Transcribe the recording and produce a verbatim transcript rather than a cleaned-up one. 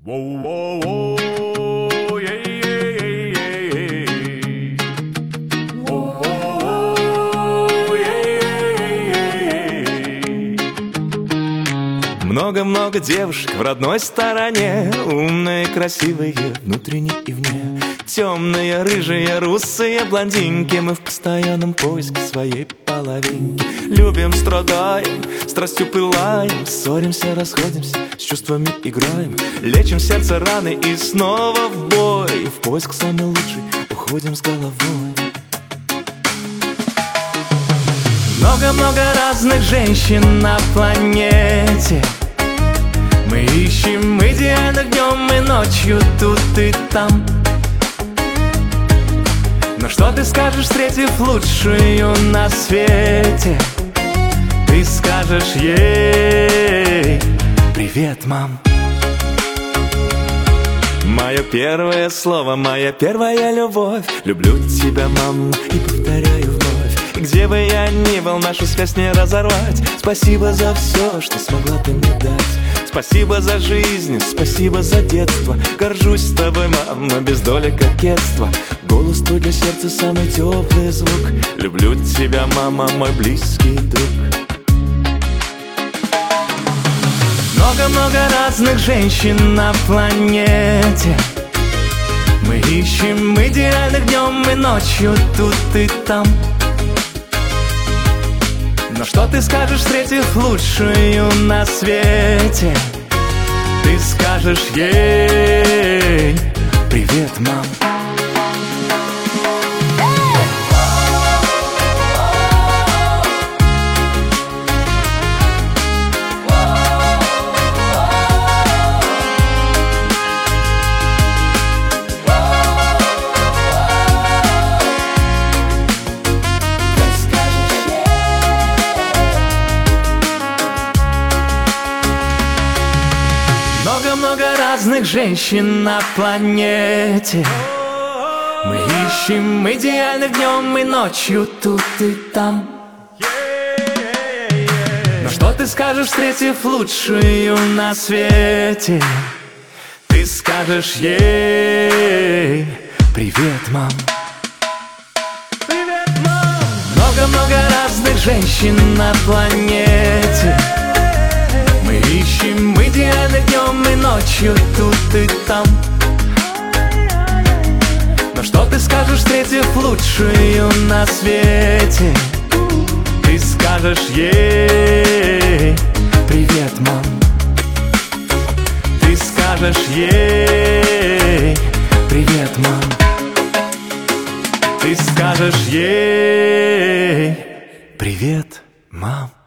Воу-воу-воу, ей-ей-ей-ей-ей. Воу-воу-воу, ей-ей-ей-ей-ей. Много-много девушек в родной стороне, умные, красивые, внутренне и вне. Темные, рыжие, русые блондинки, мы в постоянном поиске своей половинки. Любим, страдаем, страстью пылаем, ссоримся, расходимся, с чувствами играем. Лечим сердце раны и снова в бой. В поиск самый лучший уходим с головой. Много-много разных женщин на планете. Мы ищем идеальных днем и ночью, тут и там. Но что ты скажешь, встретив лучшую на свете? Ты скажешь ей: привет, мам. Мое первое слово, моя первая любовь. Люблю тебя, мам, и повторяю вновь. И где бы я ни был, нашу связь не разорвать. Спасибо за все, что смогла ты мне дать. Спасибо за жизнь, спасибо за детство. Горжусь тобой, мама, без доли кокетства. Голос твой для сердца самый теплый звук. Люблю тебя, мама, мой близкий друг. Много-много разных женщин на планете. Мы ищем идеальных днем и ночью, тут и там. Но что ты скажешь, встретив лучшую на свете? Ты скажешь ей: привет, мам. Много-много разных женщин на планете. Мы ищем идеальных днем и ночью, тут и там. Но что ты скажешь, встретив лучшую на свете? Ты скажешь ей: привет, мам. Привет, мам. Много-много разных женщин на планете. Мы ищем идеальных днем и ночью, тут и там. Но что ты скажешь, встретив лучшую на свете? Ты скажешь ей: привет, мам. Ты скажешь ей: привет, мам. Ты скажешь ей: привет, мам.